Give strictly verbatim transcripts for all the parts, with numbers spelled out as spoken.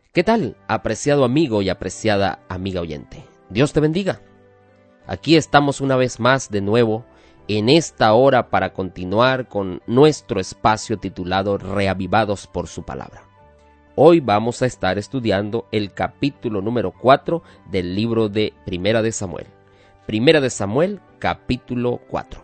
¿Qué tal, apreciado amigo y apreciada amiga oyente? Dios te bendiga. Aquí estamos una vez más de nuevo en esta hora para continuar con nuestro espacio titulado Reavivados por su palabra. Hoy vamos a estar estudiando el capítulo número cuatro del libro de Primera de Samuel. Primera de Samuel, capítulo cuatro.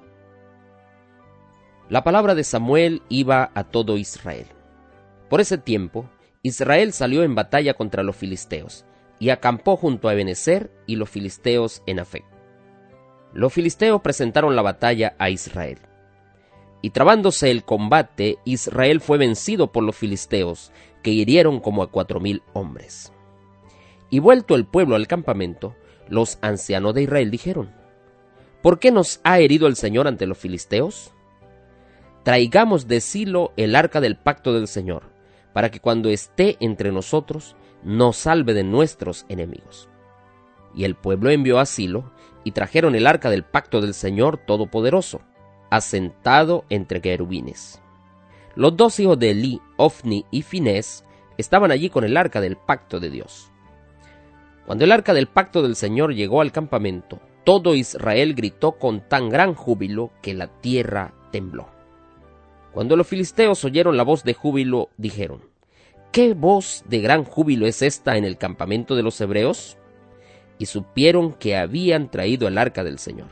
La palabra de Samuel iba a todo Israel. Por ese tiempo, Israel salió en batalla contra los filisteos, y acampó junto a Ebenezer y los filisteos en Afec. Los filisteos presentaron la batalla a Israel. Y trabándose el combate, Israel fue vencido por los filisteos, que hirieron como a cuatro mil hombres. Y vuelto el pueblo al campamento, los ancianos de Israel dijeron: ¿Por qué nos ha herido el Señor ante los filisteos? Traigamos de Silo el arca del pacto del Señor, para que cuando esté entre nosotros, nos salve de nuestros enemigos. Y el pueblo envió a Silo, y trajeron el arca del pacto del Señor Todopoderoso, asentado entre querubines. Los dos hijos de Elí, Ofni y Finés, estaban allí con el arca del pacto de Dios. Cuando el arca del pacto del Señor llegó al campamento, todo Israel gritó con tan gran júbilo que la tierra tembló. Cuando los filisteos oyeron la voz de júbilo, dijeron: ¿Qué voz de gran júbilo es esta en el campamento de los hebreos? Y supieron que habían traído el arca del Señor.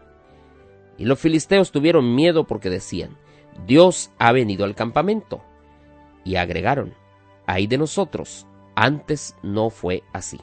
Y los filisteos tuvieron miedo porque decían: Dios ha venido al campamento. Y agregaron: ¡Ay de nosotros! Antes no fue así.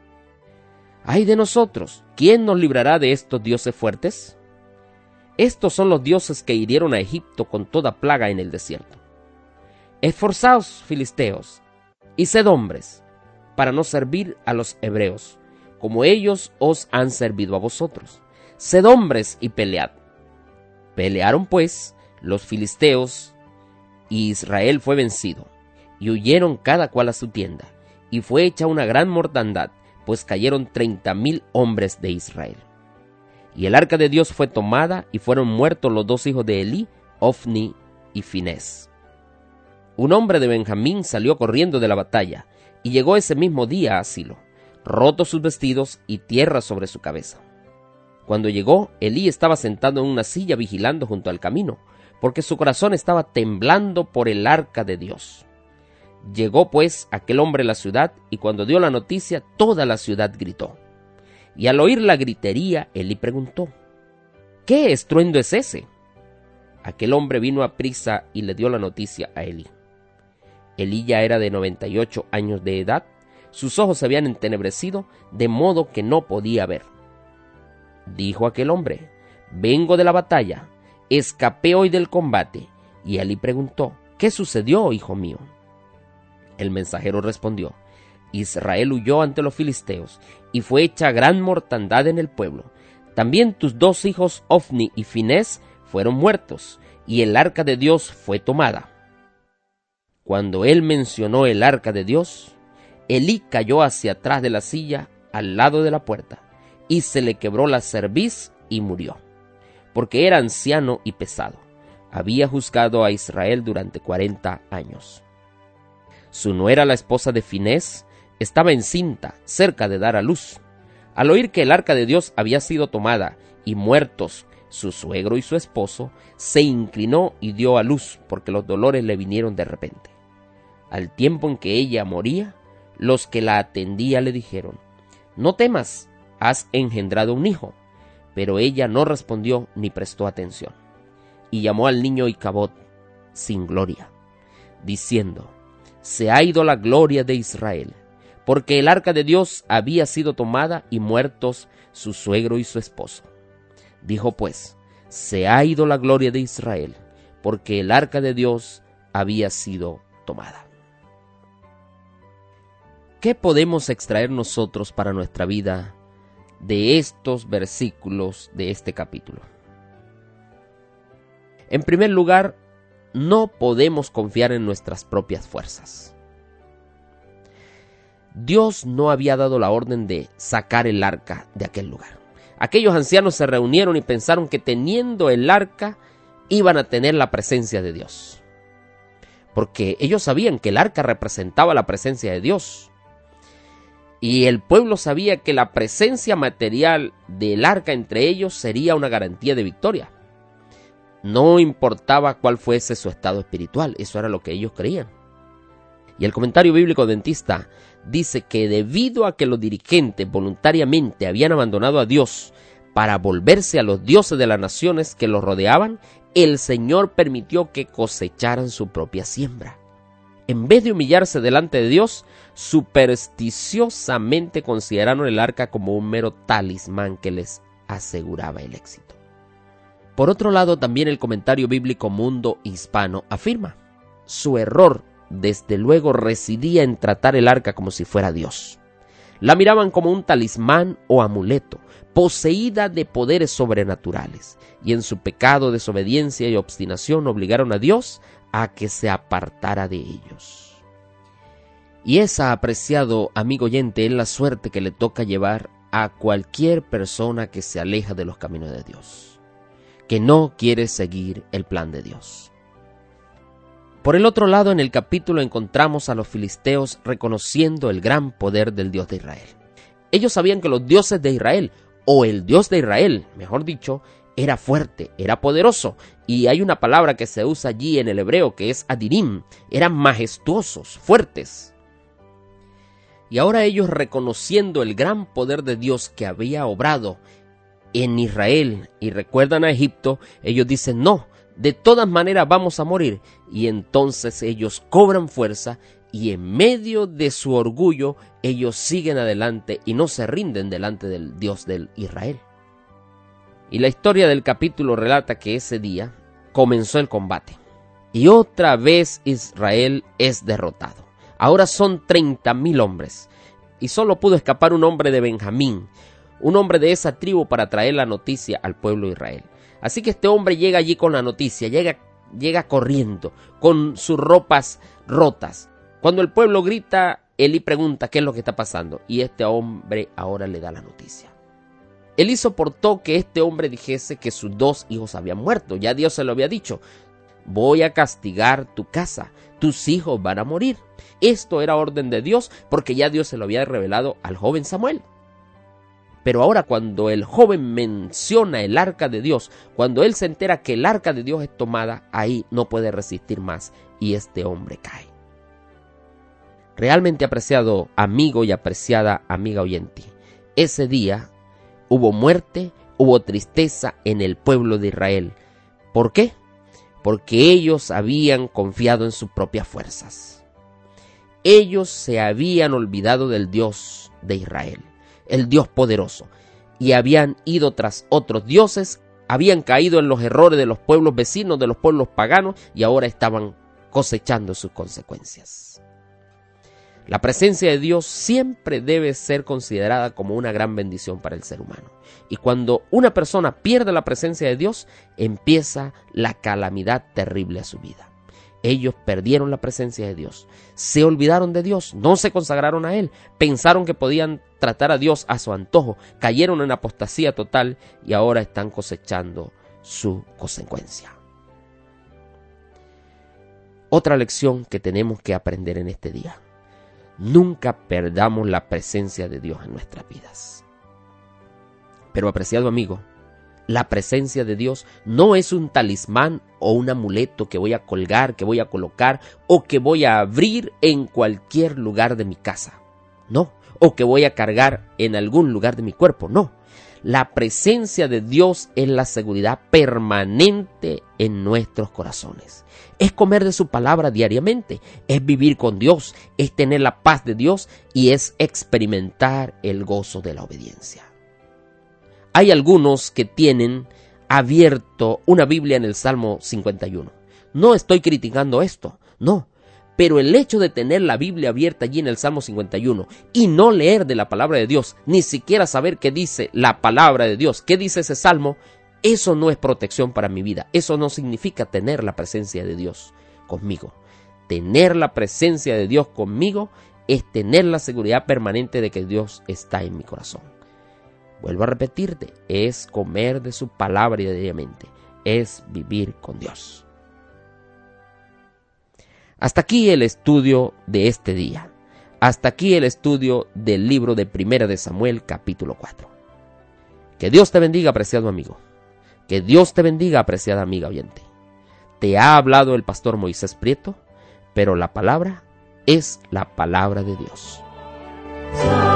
¡Ay de nosotros! ¿Quién nos librará de estos dioses fuertes? Estos son los dioses que hirieron a Egipto con toda plaga en el desierto. Esforzaos, filisteos, y sed hombres, para no servir a los hebreos, como ellos os han servido a vosotros. Sed hombres y pelead. Pelearon pues los filisteos, y Israel fue vencido, y huyeron cada cual a su tienda, y fue hecha una gran mortandad, pues cayeron treinta mil hombres de Israel. Y el arca de Dios fue tomada, y fueron muertos los dos hijos de Elí, Ofni y Finés. Un hombre de Benjamín salió corriendo de la batalla, y llegó ese mismo día a Silo, rotos sus vestidos y tierra sobre su cabeza. Cuando llegó, Elí estaba sentado en una silla vigilando junto al camino, porque su corazón estaba temblando por el arca de Dios. Llegó pues aquel hombre a la ciudad, y cuando dio la noticia, toda la ciudad gritó. Y al oír la gritería, Elí preguntó: ¿Qué estruendo es ese? Aquel hombre vino a prisa y le dio la noticia a Elí. Elí ya era de noventa y ocho años de edad, sus ojos se habían entenebrecido, de modo que no podía ver. Dijo aquel hombre: Vengo de la batalla, escapé hoy del combate. Y Elí preguntó: ¿Qué sucedió, hijo mío? El mensajero respondió: Israel huyó ante los filisteos, y fue hecha gran mortandad en el pueblo. También tus dos hijos Ofni y Finés fueron muertos, y el arca de Dios fue tomada. Cuando él mencionó el arca de Dios, Elí cayó hacia atrás de la silla, al lado de la puerta, y se le quebró la cerviz y murió, porque era anciano y pesado. Había juzgado a Israel durante cuarenta años. Su nuera, la esposa de Finés, estaba encinta, cerca de dar a luz. Al oír que el arca de Dios había sido tomada y muertos su suegro y su esposo, se inclinó y dio a luz, porque los dolores le vinieron de repente. Al tiempo en que ella moría, los que la atendían le dijeron: No temas, has engendrado un hijo. Pero ella no respondió ni prestó atención. Y llamó al niño Icabod, sin gloria, diciendo: Se ha ido la gloria de Israel, porque el arca de Dios había sido tomada y muertos su suegro y su esposo. Dijo pues: Se ha ido la gloria de Israel, porque el arca de Dios había sido tomada. ¿Qué podemos extraer nosotros para nuestra vida de estos versículos de este capítulo? En primer lugar, no podemos confiar en nuestras propias fuerzas. Dios no había dado la orden de sacar el arca de aquel lugar. Aquellos ancianos se reunieron y pensaron que teniendo el arca iban a tener la presencia de Dios. porque ellos sabían que el arca representaba la presencia de Dios. Y el pueblo sabía que la presencia material del arca entre ellos sería una garantía de victoria. No importaba cuál fuese su estado espiritual, eso era lo que ellos creían. Y el comentario bíblico adventista dice que debido a que los dirigentes voluntariamente habían abandonado a Dios para volverse a los dioses de las naciones que los rodeaban, el Señor permitió que cosecharan su propia siembra. En vez de humillarse delante de Dios, supersticiosamente consideraron el arca como un mero talismán que les aseguraba el éxito. Por otro lado, también el comentario bíblico Mundo Hispano afirma: su error, desde luego, residía en tratar el arca como si fuera Dios. La miraban como un talismán o amuleto, poseída de poderes sobrenaturales, y en su pecado, desobediencia y obstinación obligaron a Dios a que se apartara de ellos. Y esa, apreciado amigo oyente, es la suerte que le toca llevar a cualquier persona que se aleja de los caminos de Dios, que no quiere seguir el plan de Dios. Por el otro lado, en el capítulo encontramos a los filisteos reconociendo el gran poder del Dios de Israel. Ellos sabían que los dioses de Israel, o el Dios de Israel, mejor dicho, era fuerte, era poderoso, y hay una palabra que se usa allí en el hebreo que es adirim, eran majestuosos, fuertes. Y ahora ellos, reconociendo el gran poder de Dios que había obrado en Israel y recuerdan a Egipto, ellos dicen: no, de todas maneras vamos a morir. Y entonces ellos cobran fuerza y en medio de su orgullo ellos siguen adelante y no se rinden delante del Dios del Israel. Y la historia del capítulo relata que ese día comenzó el combate y otra vez Israel es derrotado. Ahora son treinta mil hombres y solo pudo escapar un hombre de Benjamín, un hombre de esa tribu, para traer la noticia al pueblo de Israel. Así que este hombre llega allí con la noticia, llega, llega corriendo, con sus ropas rotas. Cuando el pueblo grita, Elí pregunta qué es lo que está pasando, y este hombre ahora le da la noticia. Elí soportó que este hombre dijese que sus dos hijos habían muerto. Ya Dios se lo había dicho: voy a castigar tu casa, tus hijos van a morir. Esto era orden de Dios, porque ya Dios se lo había revelado al joven Samuel. Pero ahora, cuando el joven menciona el arca de Dios, cuando él se entera que el arca de Dios es tomada, ahí no puede resistir más y este hombre cae. Realmente, apreciado amigo y apreciada amiga oyente, ese día hubo muerte, hubo tristeza en el pueblo de Israel. ¿Por qué? Porque ellos habían confiado en sus propias fuerzas. Ellos se habían olvidado del Dios de Israel, el Dios poderoso, y habían ido tras otros dioses, habían caído en los errores de los pueblos vecinos, de los pueblos paganos, y ahora estaban cosechando sus consecuencias. La presencia de Dios siempre debe ser considerada como una gran bendición para el ser humano. Y cuando una persona pierde la presencia de Dios, empieza la calamidad terrible a su vida. Ellos perdieron la presencia de Dios, se olvidaron de Dios, no se consagraron a Él, pensaron que podían tratar a Dios a su antojo, cayeron en apostasía total y ahora están cosechando su consecuencia. Otra lección que tenemos que aprender en este día: nunca perdamos la presencia de Dios en nuestras vidas. Pero, apreciado amigo, la presencia de Dios no es un talismán o un amuleto que voy a colgar, que voy a colocar o que voy a abrir en cualquier lugar de mi casa. No, o que voy a cargar en algún lugar de mi cuerpo. No, la presencia de Dios es la seguridad permanente en nuestros corazones. Es comer de su palabra diariamente, es vivir con Dios, es tener la paz de Dios y es experimentar el gozo de la obediencia. Hay algunos que tienen abierto una Biblia en el Salmo cincuenta y uno. No estoy criticando esto, no. Pero el hecho de tener la Biblia abierta allí en el Salmo cincuenta y uno y no leer de la palabra de Dios, ni siquiera saber qué dice la palabra de Dios, qué dice ese Salmo, eso no es protección para mi vida. Eso no significa tener la presencia de Dios conmigo. Tener la presencia de Dios conmigo es tener la seguridad permanente de que Dios está en mi corazón. Vuelvo a repetirte, es comer de su palabra diariamente, es vivir con Dios. Hasta aquí el estudio de este día. Hasta aquí el estudio del libro de Primera de Samuel, capítulo cuatro. Que Dios te bendiga, apreciado amigo. Que Dios te bendiga, apreciada amiga oyente. Te ha hablado el pastor Moisés Prieto, pero la palabra es la palabra de Dios.